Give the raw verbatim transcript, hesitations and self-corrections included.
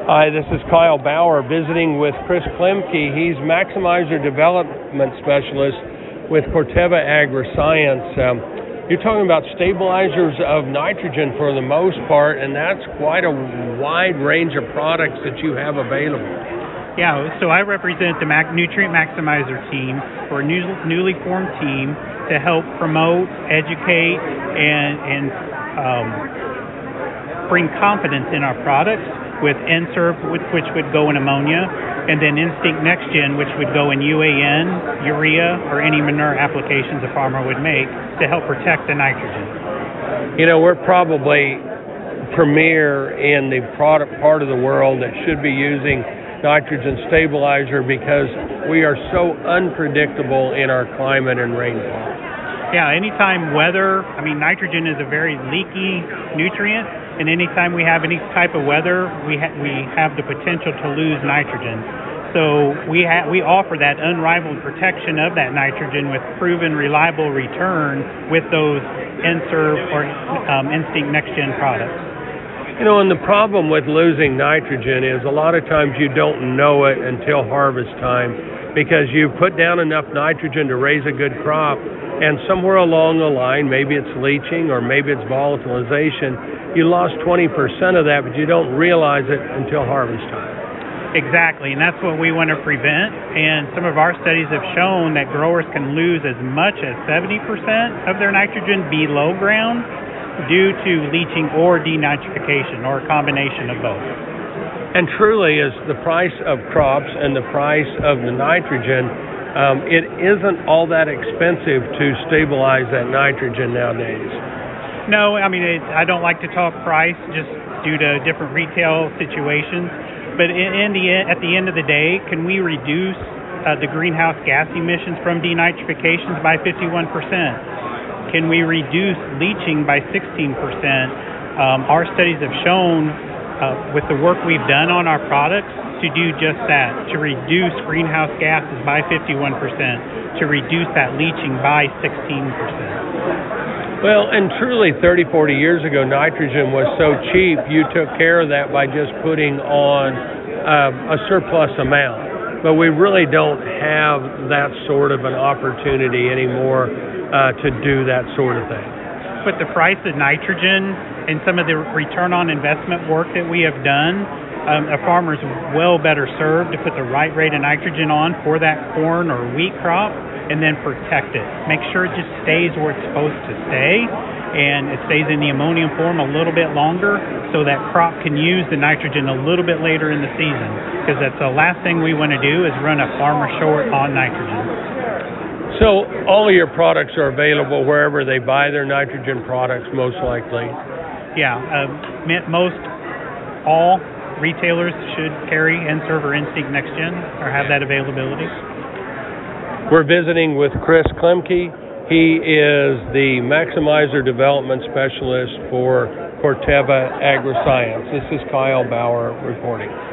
Hi, this is Kyle Bauer visiting with Chris Klemke. He's Maximizer Development Specialist with Corteva Agriscience. Um, you're talking about stabilizers of nitrogen for the most part, and that's quite a wide range of products that you have available. Yeah, so I represent the Mac- Nutrient Maximizer team, or a new, newly formed team to help promote, educate, and, and um, bring confidence in our products, with N S E R P, which would go in ammonia, and then Instinct NextGen, which would go in U A N, urea, or any manure applications a farmer would make to help protect the nitrogen. You know, we're probably premier in the product part of the world that should be using nitrogen stabilizer because we are so unpredictable in our climate and rainfall. Yeah, anytime weather, I mean, nitrogen is a very leaky nutrient, and anytime we have any type of weather, we ha- we have the potential to lose nitrogen. So we ha- we offer that unrivaled protection of that nitrogen with proven reliable return with those N S E R P or um, Instinct NextGen products. You know, and the problem with losing nitrogen is a lot of times you don't know it until harvest time because you put down enough nitrogen to raise a good crop, and somewhere along the line, maybe it's leaching or maybe it's volatilization, you lost twenty percent of that, but you don't realize it until harvest time. Exactly, and that's what we want to prevent. And some of our studies have shown that growers can lose as much as seventy percent of their nitrogen below ground due to leaching or denitrification, or a combination of both. And truly, is the price of crops and the price of the nitrogen, um, it isn't all that expensive to stabilize that nitrogen nowadays. No, I mean, it, I don't like to talk price just due to different retail situations. But in, in the at the end of the day, can we reduce uh, the greenhouse gas emissions from denitrifications by fifty-one percent? Can we reduce leaching by sixteen percent? Um, our studies have shown, uh, with the work we've done on our products, to do just that, to reduce greenhouse gases by fifty-one percent, to reduce that leaching by sixteen percent. Well, and truly thirty, forty years ago, nitrogen was so cheap, you took care of that by just putting on uh, a surplus amount. But we really don't have that sort of an opportunity anymore uh, to do that sort of thing. But the price of nitrogen and some of the return on investment work that we have done, um, a farmer's well better served to put the right rate of nitrogen on for that corn or wheat crop, and then protect it. Make sure it just stays where it's supposed to stay, and it stays in the ammonium form a little bit longer so that crop can use the nitrogen a little bit later in the season, because that's the last thing we want to do is run a farmer short on nitrogen. So all of your products are available wherever they buy their nitrogen products, most likely? Yeah, uh, most all retailers should carry N S E R P or Instinct NextGen or have that availability. We're visiting with Chris Klemke. He is the Maximizer Development Specialist for Corteva Agriscience. This is Kyle Bauer reporting.